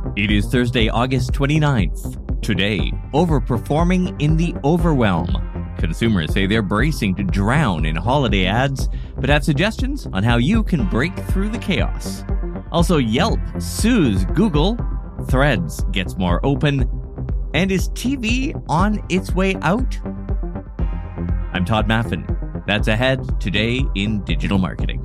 It is Thursday, August 29th. Today, overperforming in the overwhelm. Consumers say they're bracing to drown in holiday ads, but have suggestions on how you can break through the chaos. Also, Yelp sues Google, Threads gets more open, and is TV on its way out? I'm Todd Maffin. That's ahead today in digital marketing.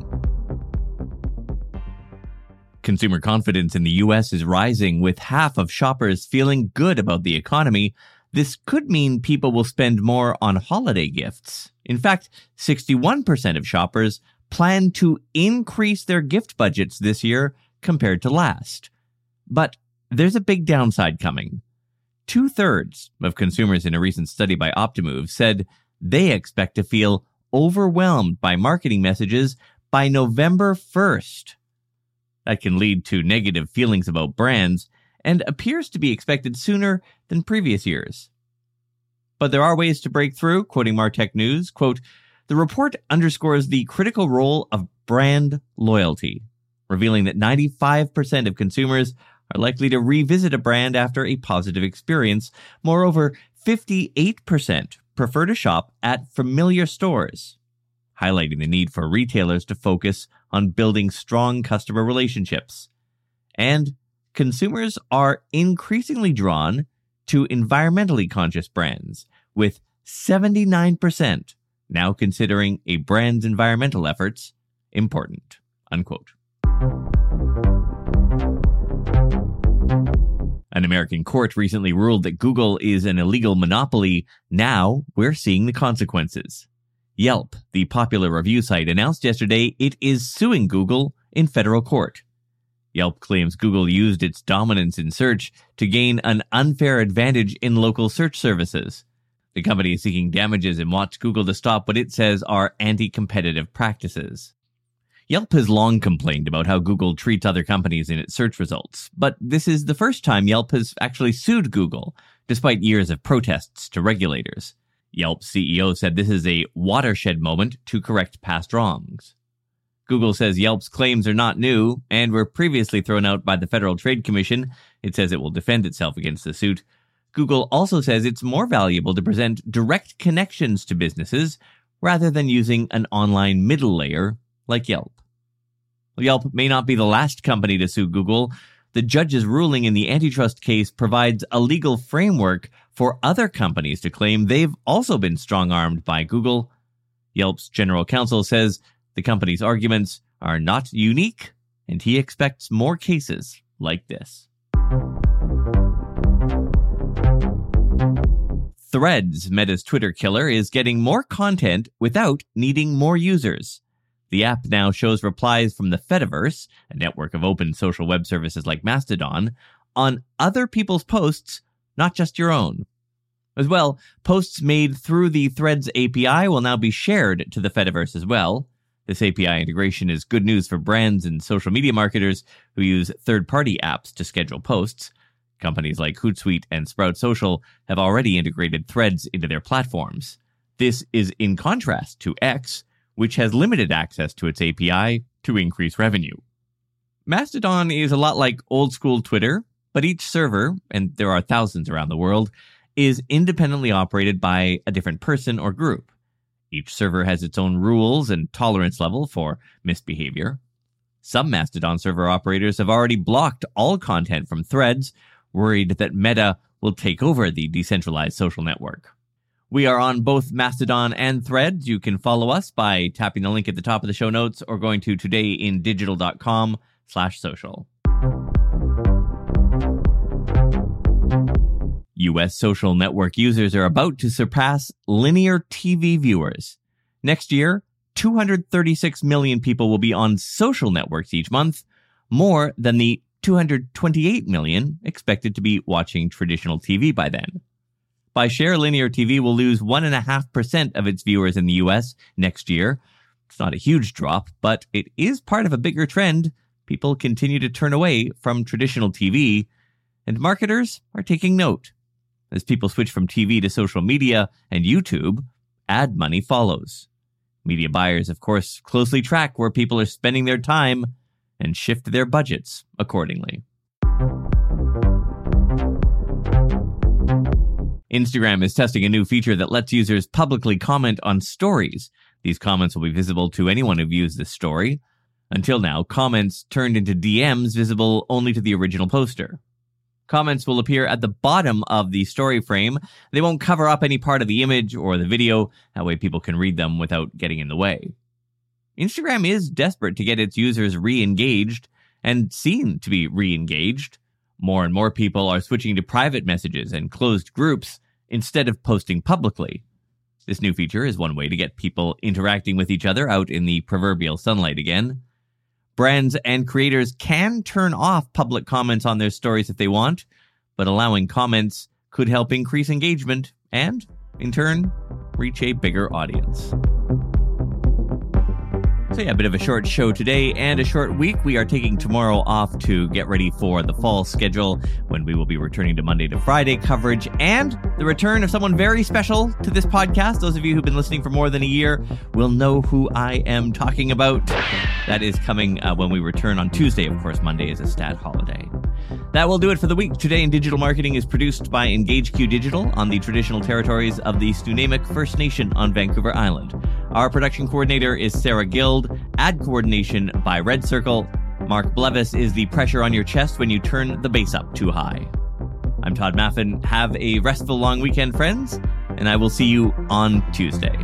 Consumer confidence in the U.S. is rising, with half of shoppers feeling good about the economy. This could mean people will spend more on holiday gifts. In fact, 61% of shoppers plan to increase their gift budgets this year compared to last. But there's a big downside coming. 2/3 of consumers in a recent study by Optimove said they expect to feel overwhelmed by marketing messages by November 1st. That can lead to negative feelings about brands and appears to be expected sooner than previous years. But there are ways to break through, quoting Martech News, quote, "The report underscores the critical role of brand loyalty, revealing that 95% of consumers are likely to revisit a brand after a positive experience. Moreover, 58% prefer to shop at familiar stores, highlighting the need for retailers to focus on building strong customer relationships. And consumers are increasingly drawn to environmentally conscious brands, with 79% now considering a brand's environmental efforts important," unquote. An American court recently ruled that Google is an illegal monopoly. Now we're seeing the consequences. Yelp, the popular review site, announced yesterday it is suing Google in federal court. Yelp claims Google used its dominance in search to gain an unfair advantage in local search services. The company is seeking damages and wants Google to stop what it says are anti-competitive practices. Yelp has long complained about how Google treats other companies in its search results, but this is the first time Yelp has actually sued Google, despite years of protests to regulators. Yelp's CEO said this is a watershed moment to correct past wrongs. Google says Yelp's claims are not new and were previously thrown out by the Federal Trade Commission. It says it will defend itself against the suit. Google also says it's more valuable to present direct connections to businesses rather than using an online middle layer like Yelp. Yelp may not be the last company to sue Google. The judge's ruling in the antitrust case provides a legal framework for other companies to claim they've also been strong-armed by Google. Yelp's general counsel says the company's arguments are not unique, and he expects more cases like this. Threads, Meta's Twitter killer, is getting more content without needing more users. The app now shows replies from the Fediverse, a network of open social web services like Mastodon, on other people's posts, not just your own. As well, posts made through the Threads API will now be shared to the Fediverse as well. This API integration is good news for brands and social media marketers who use third-party apps to schedule posts. Companies like Hootsuite and Sprout Social have already integrated Threads into their platforms. This is in contrast to X, which has limited access to its API to increase revenue. Mastodon is a lot like old-school Twitter, but each server, and there are thousands around the world, is independently operated by a different person or group. Each server has its own rules and tolerance level for misbehavior. Some Mastodon server operators have already blocked all content from Threads, worried that Meta will take over the decentralized social network. We are on both Mastodon and Threads. You can follow us by tapping the link at the top of the show notes or going to todayindigital.com/social. U.S. social network users are about to surpass linear TV viewers. Next year, 236 million people will be on social networks each month, more than the 228 million expected to be watching traditional TV by then. By share, linear TV will lose 1.5% of its viewers in the U.S. next year. It's not a huge drop, but it is part of a bigger trend. People continue to turn away from traditional TV, and marketers are taking note. As people switch from TV to social media and YouTube, ad money follows. Media buyers, of course, closely track where people are spending their time and shift their budgets accordingly. Instagram is testing a new feature that lets users publicly comment on stories. These comments will be visible to anyone who views the story. Until now, comments turned into DMs visible only to the original poster. Comments will appear at the bottom of the story frame. They won't cover up any part of the image or the video. That way people can read them without getting in the way. Instagram is desperate to get its users re-engaged and seen to be re-engaged. More and more people are switching to private messages and closed groups instead of posting publicly. This new feature is one way to get people interacting with each other out in the proverbial sunlight again. Brands and creators can turn off public comments on their stories if they want, but allowing comments could help increase engagement and, in turn, reach a bigger audience. So yeah, a bit of a short show today and a short week. We are taking tomorrow off to get ready for the fall schedule when we will be returning to Monday to Friday coverage and the return of someone very special to this podcast. Those of you who've been listening for more than a year will know who I am talking about. That is coming when we return on Tuesday. Of course, Monday is a stat holiday. That will do it for the week. Today in Digital Marketing is produced by EngageQ Digital on the traditional territories of the Stunamic First Nation on Vancouver Island. Our production coordinator is Sarah Guild. Ad coordination by Red Circle. Mark Blevis is the pressure on your chest when you turn the bass up too high. I'm Todd Maffin. Have a restful long weekend, friends, and I will see you on Tuesday.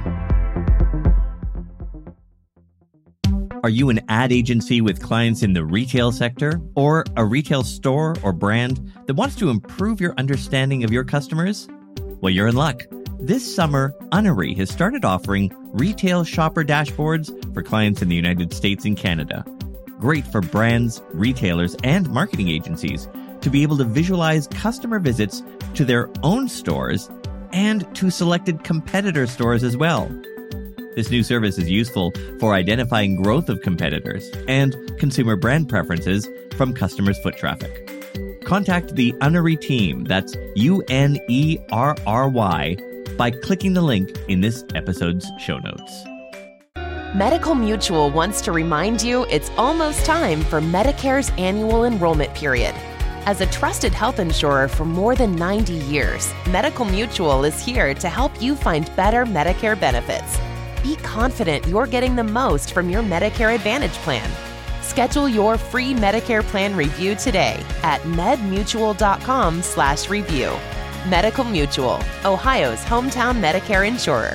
Are you an ad agency with clients in the retail sector or a retail store or brand that wants to improve your understanding of your customers? Well, you're in luck. This summer, Unnery has started offering retail shopper dashboards for clients in the United States and Canada. Great for brands, retailers, and marketing agencies to be able to visualize customer visits to their own stores and to selected competitor stores as well. This new service is useful for identifying growth of competitors and consumer brand preferences from customers' foot traffic. Contact the Unnery team, that's UNERRY, by clicking the link in this episode's show notes. Medical Mutual wants to remind you it's almost time for Medicare's annual enrollment period. As a trusted health insurer for more than 90 years, Medical Mutual is here to help you find better Medicare benefits. Be confident you're getting the most from your Medicare Advantage plan. Schedule your free Medicare plan review today at medmutual.com/review. Medical Mutual, Ohio's hometown Medicare insurer.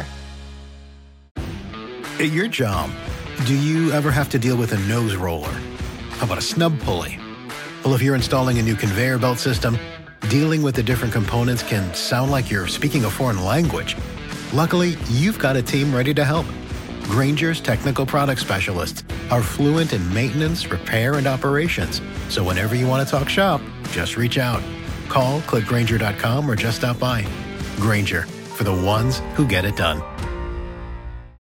At your job, do you ever have to deal with a nose roller? How about a snub pulley? Well, if you're installing a new conveyor belt system, dealing with the different components can sound like you're speaking a foreign language. Luckily, you've got a team ready to help. Grainger's technical product specialists are fluent in maintenance, repair, and operations. So whenever you want to talk shop, just reach out. Call, click Grainger.com, or just stop by. Grainger, for the ones who get it done.